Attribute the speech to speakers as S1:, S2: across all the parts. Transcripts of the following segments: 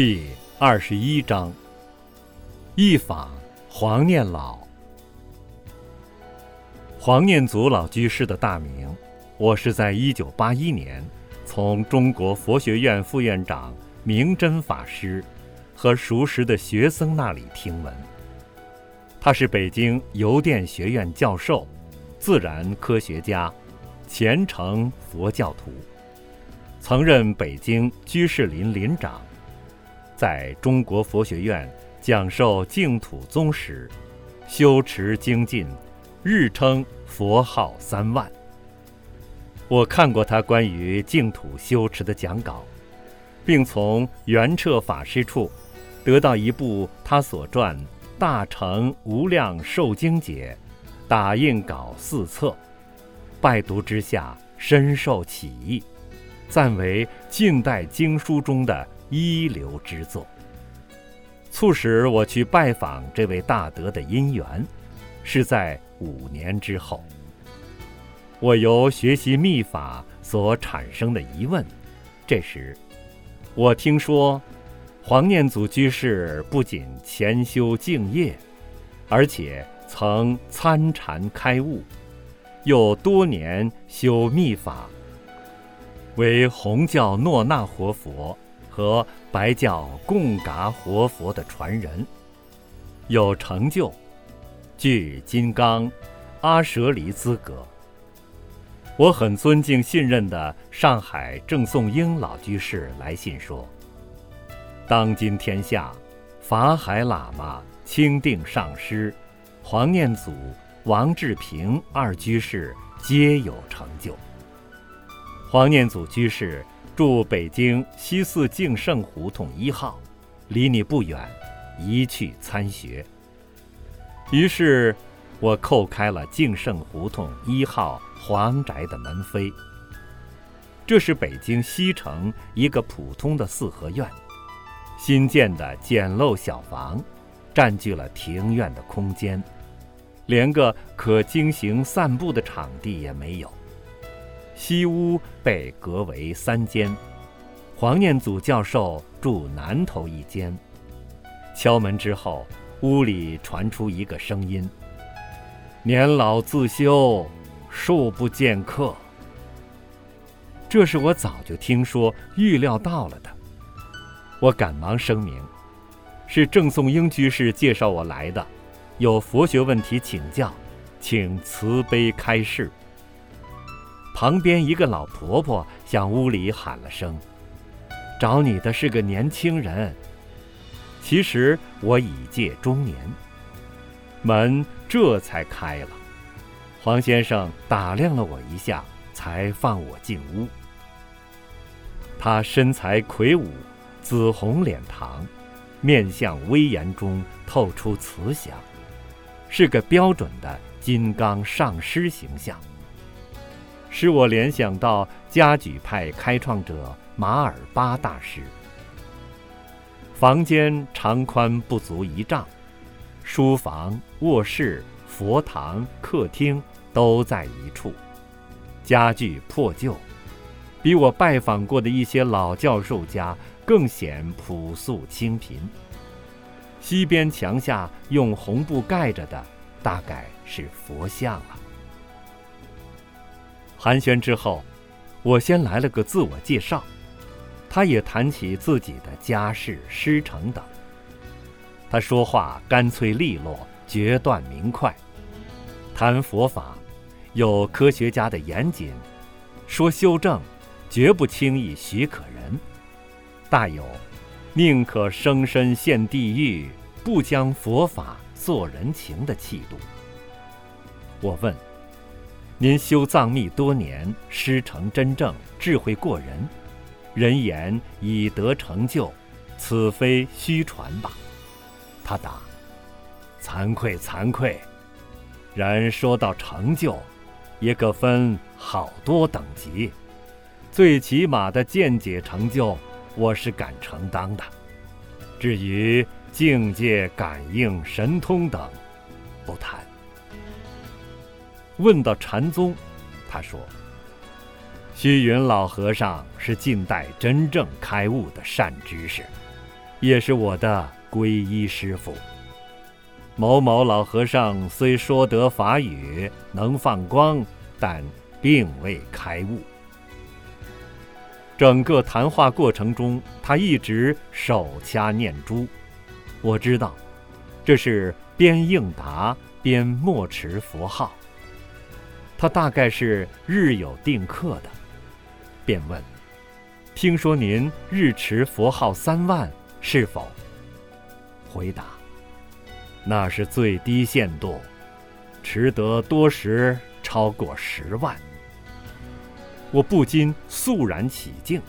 S1: 第21章，一访黄念老。黄念祖老居士的大名，我是在1981年从中国佛学院副院长明真法师和熟识的学僧那里听闻。他是北京邮电学院教授，自然科学家，虔诚佛教徒，曾任北京居士林林长，在中国佛学院讲授净土宗史，修持精进，日称佛号3万。我看过他关于净土修持的讲稿，并从圆彻法师处得到一部他所撰《大乘无量寿经解》打印稿4册，拜读之下深受启意，赞为近代经书中的一流之作。促使我去拜访这位大德的因缘，是在5年之后。我由学习密法所产生的疑问，这时我听说黄念祖居士不仅潜修净业，而且曾参禅开悟，又多年修密法，为红教诺那活佛和白教贡嘎活佛的传人，有成就，具金刚、阿舍离资格。我很尊敬信任的上海郑颂英老居士来信说，当今天下，法海喇嘛、钦定上师、黄念祖、王志平2居士皆有成就。黄念祖居士住北京西四净圣胡同1号，离你不远，一去参学。于是我叩开了净圣胡同1号黄宅的门扉。这是北京西城一个普通的4合院，新建的简陋小房，占据了庭院的空间，连个可经行散步的场地也没有。西屋被隔为3间，黄念祖教授住南头一间。敲门之后，屋里传出一个声音：年老自修，恕不见客。这是我早就听说预料到了的。我赶忙声明，是郑颂英居士介绍我来的，有佛学问题请教，请慈悲开示。旁边一个老婆婆向屋里喊了声：找你的是个年轻人。其实我已届中年。门这才开了，黄先生打量了我一下，才放我进屋。他身材魁梧，紫红脸庞，面相威严中透出慈祥，是个标准的金刚上师形象，使我联想到嘉举派开创者马尔巴大师。房间长宽不足1丈，书房、卧室、佛堂、客厅都在一处，家具破旧，比我拜访过的一些老教授家更显朴素清贫。西边墙下用红布盖着的，大概是佛像了。寒暄之后，我先来了个自我介绍，他也谈起自己的家世、师承等。他说话干脆利落，决断明快，谈佛法有科学家的严谨，说修正绝不轻易许可人，大有宁可生身陷地狱，不将佛法做人情的气度。我问：您修藏密多年，师承真正，智慧过人，人言已得成就，此非虚传吧？他答：惭愧惭愧，然说到成就，也可分好多等级，最起码的见解成就，我是敢承当的。至于境界感应神通等，不谈。问到禅宗，他说：虚云老和尚是近代真正开悟的善知识， 也是我的皈依师父。某某老和尚虽说得法语，能放光，但并未开悟。整个谈话过程中，他一直手掐念珠。我知道，这是边应答边默持佛号。他大概是日有定课的，便问：听说您日持佛号3万，是否？回答：那是最低限度，持得多时超过10万。我不禁肃然起敬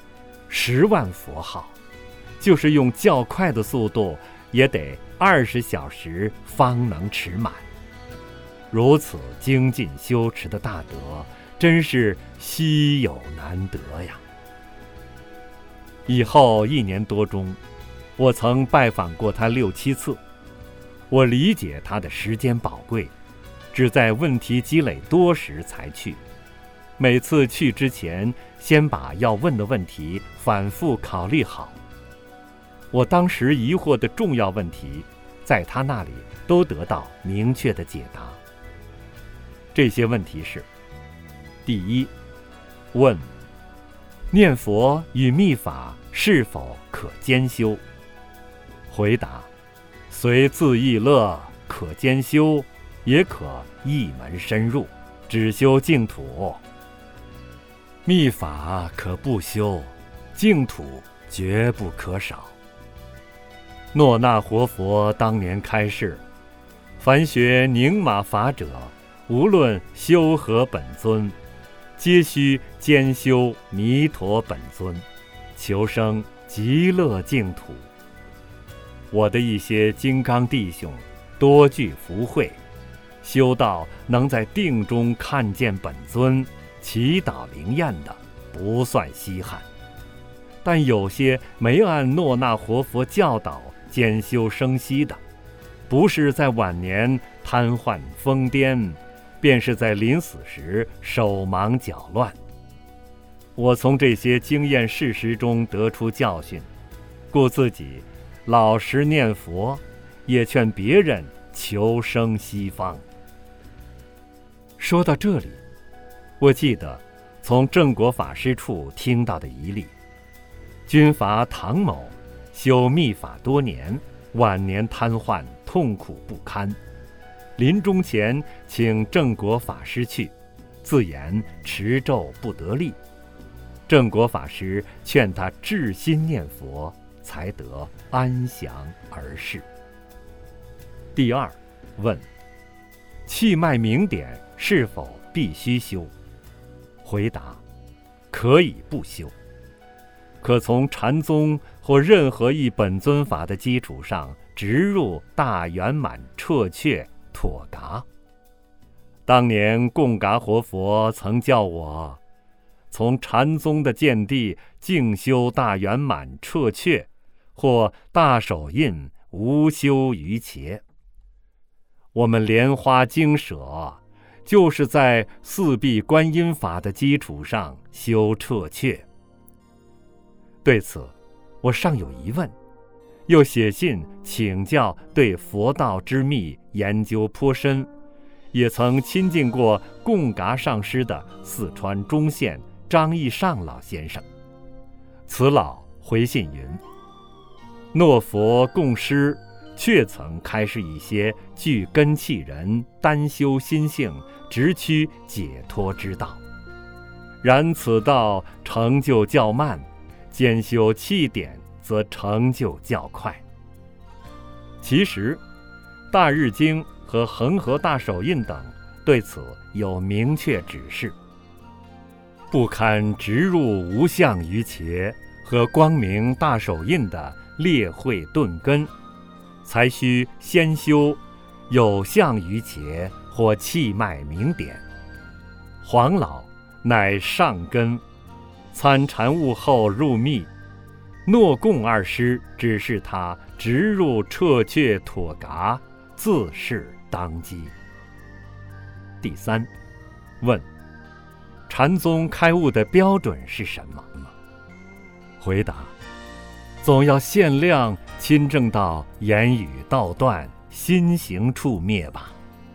S1: ，10万佛号，就是用较快的速度，也得20小时方能持满。如此精进修持的大德，真是稀有难得呀！以后1年多中，我曾拜访过他6、7次。我理解他的时间宝贵，只在问题积累多时才去。每次去之前，先把要问的问题反复考虑好。我当时疑惑的重要问题，在他那里都得到明确的解答。这些问题是：第一，问念佛与密法是否可兼修？回答：虽自意乐，可兼修，也可一门深入，只修净土。密法可不修，净土绝不可少。诺那活佛当年开示，凡学宁玛法者，无论修何本尊，皆须兼修弥陀本尊，求生极乐净土。我的一些金刚弟兄多具福慧，修道能在定中看见本尊，祈祷灵验的不算稀罕，但有些没按诺那活佛教导兼修生息的，不是在晚年瘫痪疯癫，便是在临死时手忙脚乱。我从这些经验事实中得出教训，故自己老实念佛，也劝别人求生西方。说到这里，我记得从正果法师处听到的一例：军阀唐某修密法多年，晚年瘫痪，痛苦不堪。临终前请正果法师去，自言持咒不得力。正果法师劝他至心念佛，才得安详而逝。第二，问气脉明点是否必须修？回答：可以不修，可从禅宗或任何一本尊法的基础上直入大圆满彻确妥嘎。当年贡嘎活佛曾叫我从禅宗的见地静修大圆满彻确，或大手印无修于伽。我们莲花精舍就是在四臂观音法的基础上修彻确。对此，我尚有疑问，又写信请教，对佛道之秘研究颇深，也曾亲近过贡嘎上师的四川中县张义尚老先生。此老回信云：诺佛供师确曾开示一些具根器人单修心性，直趋解脱之道，然此道成就较慢，兼修气点则成就较快。其实大日经和恒河大手印等对此有明确指示，不堪直入无相于伽和光明大手印的列会顿根，才须先修有相于伽或气脉明点。黄老乃上根，参禅悟后入密，诺贡二师指示他直入彻确妥嘎，自是当机。第三，问禅宗开悟的标准是什么？回答： 总要限量亲证到言语道断，心行处灭吧。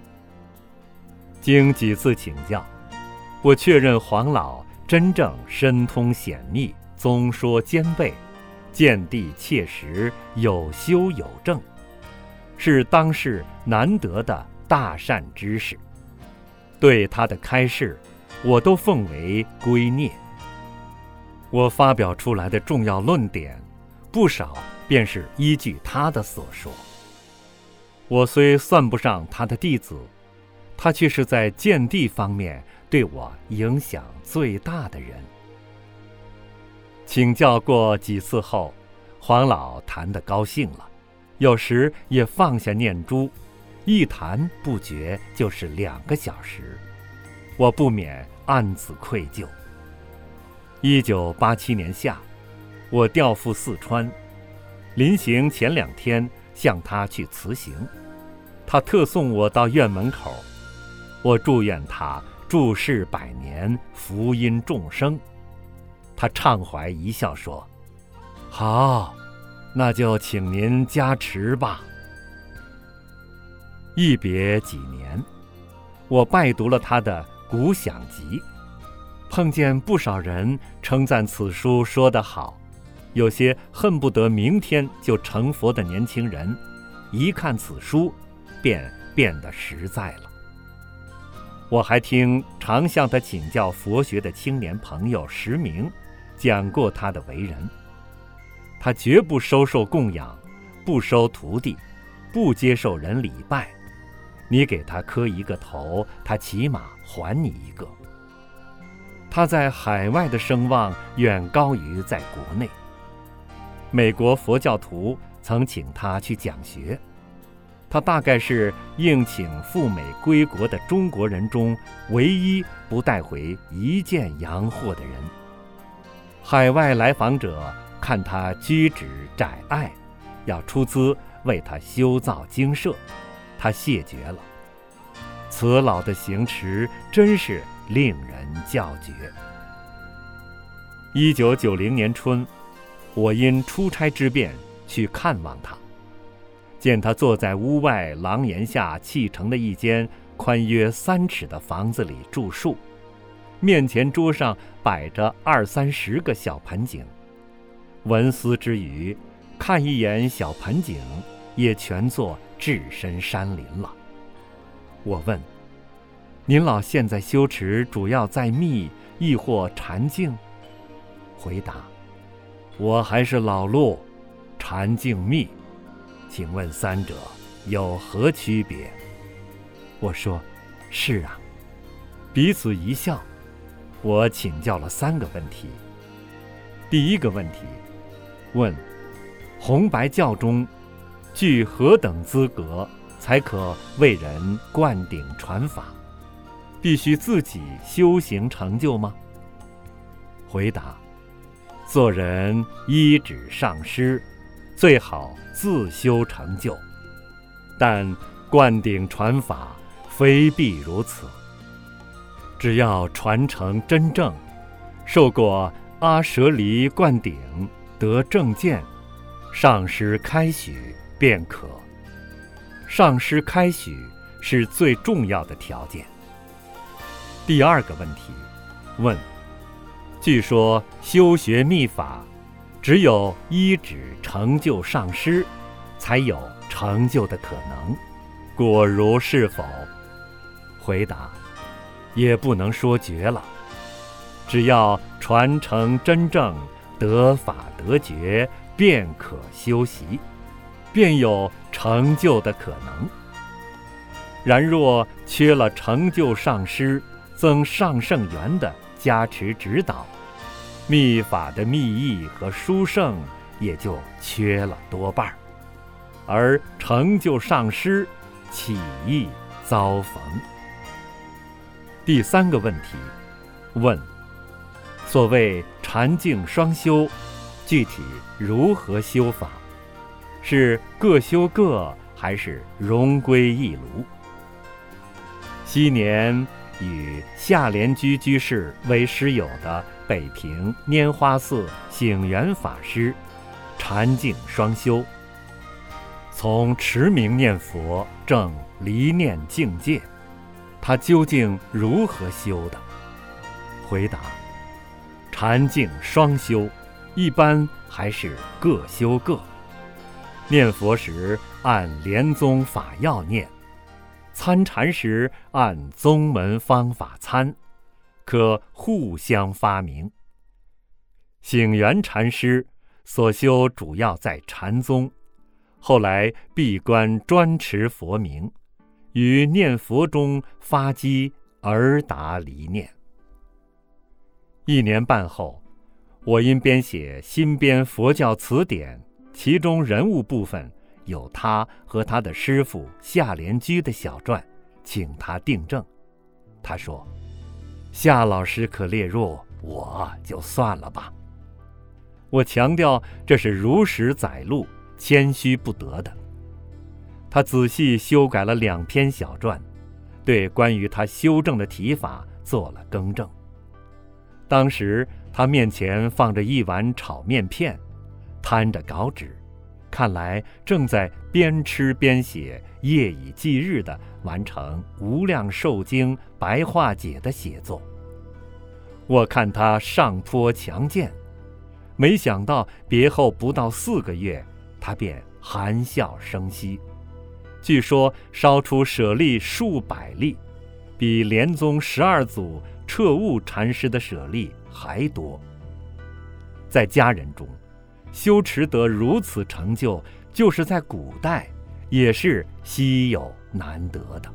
S1: 经几次请教，我确认黄老真正深通显密，综说兼备，见地切实，有修有证，是当世难得的大善知识。对他的开示，我都奉为圭臬。我发表出来的重要论点，不少便是依据他的所说。我虽算不上他的弟子，他却是在见地方面对我影响最大的人。请教过几次后，黄老谈得高兴了，有时也放下念珠，一谈不觉就是2个小时，我不免暗自愧疚。1987年夏，我调赴四川，临行前2天向他去辞行，他特送我到院门口，我祝愿他住世100年，福荫众生。他畅怀一笑说：“好，那就请您加持吧。”一别几年，我拜读了他的《古响集》，碰见不少人称赞此书说得好，有些恨不得明天就成佛的年轻人，一看此书，便变得实在了。我还听常向他请教佛学的青年朋友石明讲过他的为人。他绝不收受供养，不收徒弟，不接受人礼拜。你给他磕一个头，他起码还你一个。他在海外的声望远高于在国内。美国佛教徒曾请他去讲学，他大概是应请赴美归国的中国人中唯一不带回1件洋货的人。海外来访者看他居止窄隘，要出资为他修造精舍，他谢绝了。此老的行持真是令人叫绝。1990年春，我因出差之便去看望他，见他坐在屋外廊檐下砌成的一间宽约3尺的房子里著述，面前桌上摆着20-30个小盆景，文思之余，看一眼小盆景，也全作置身山林了。我问：“您老现在修持主要在密，亦或禅静？”回答：“我还是老路，禅静密，请问3者有何区别？”我说：“是啊。”彼此一笑。我请教了3个问题。第一个问题问：红白教中具何等资格才可为人灌顶传法？必须自己修行成就吗？回答：做人依止上师，最好自修成就，但灌顶传法非必如此。只要传承真正，受过阿舍离灌顶，得正见，上师开许便可。上师开许是最重要的条件。第二个问题问：据说修学密法，只有依止成就上师，才有成就的可能，果如是否？回答：也不能说绝了，只要传承真正，得法得觉，便可修习，便有成就的可能。然若缺了成就上师，增上圣缘的加持指导，密法的密意和殊胜也就缺了多半，而成就上师岂易遭逢？第三个问题问：所谓禅静双修，具体如何修法？是各修各，还是融归一炉？昔年与夏莲居居士为师友的北平拈花寺醒缘法师， 禅净双修。从持名念佛证离念境界，他究竟如何修的？回答：禅净双修，一般还是各修各。念佛时按莲宗法要念，参禅时按宗门方法参，可互相发明。醒圆禅师所修主要在禅宗，后来闭关专持佛名，于念佛中发机而达离念。1年半后，我因编写新编佛教词典，其中人物部分有他和他的师父夏莲居的小传，请他订正。他说：夏老师可列入，我就算了吧。我强调这是如实载录，谦虚不得的。他仔细修改了2篇小传，对关于他修正的题法做了更正。当时他面前放着一碗炒面片，摊着稿纸，看来正在边吃边写，夜以继日地完成《无量寿经》白话解的写作。我看他上颇强健，没想到别后不到4个月，他便含笑生息。据说烧出舍利数百粒，比莲宗12祖彻悟禅师的舍利还多。在家人中，修持得如此成就，就是在古代也是稀有难得的。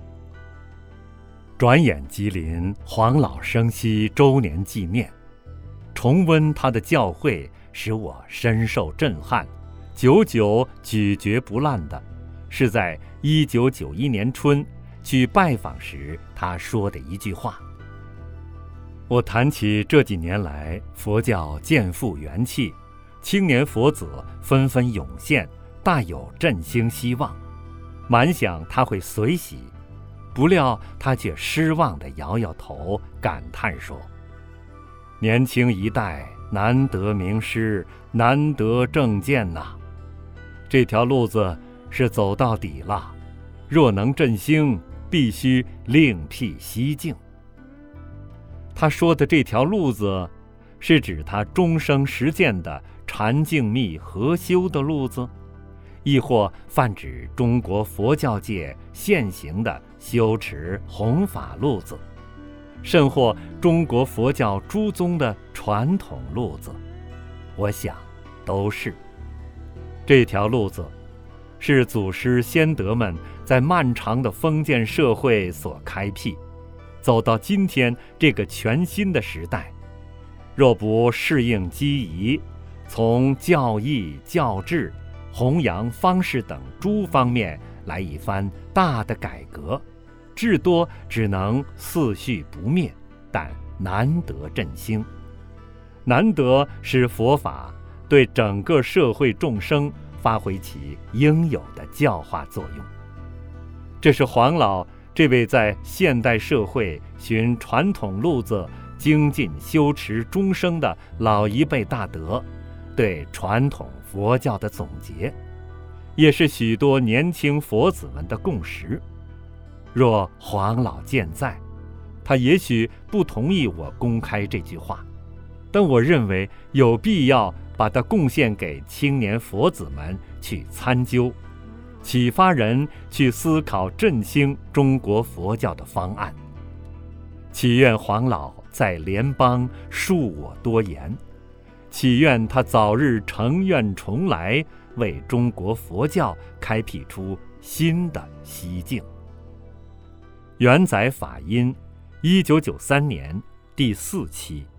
S1: 转眼即临黄老生息周年纪念，重温他的教诲，使我深受震撼，久久咀嚼不烂的是在1991年春去拜访时他说的一句话。我谈起这几年来佛教渐复元气，青年佛子纷纷涌现，大有振兴希望，满想他会随喜，不料他却失望地摇摇头，感叹说：年轻一代难得名师，难得正见呐，这条路子是走到底了，若能振兴，必须另辟蹊径。他说的这条路子，是指他终生实践的禅净密合修的路子，亦或泛指中国佛教界现行的修持弘法路子，甚或中国佛教诸宗的传统路子？我想都是。这条路子是祖师先德们在漫长的封建社会所开辟，走到今天这个全新的时代，若不适应机宜，从教义、教制、弘扬方式等诸方面来一番大的改革，至多只能四续不灭，但难得振兴，难得使佛法对整个社会众生发挥其应有的教化作用。这是黄老这位在现代社会循传统路子精进修持终生的老一辈大德对传统佛教的总结，也是许多年轻佛子们的共识。若黄老健在，他也许不同意我公开这句话，但我认为有必要把它贡献给青年佛子们去参究，启发人去思考振兴中国佛教的方案。祈愿黄老在联邦恕我多言，祈愿他早日乘愿重来，为中国佛教开辟出新的蹊径。元载法音，1993年第4期。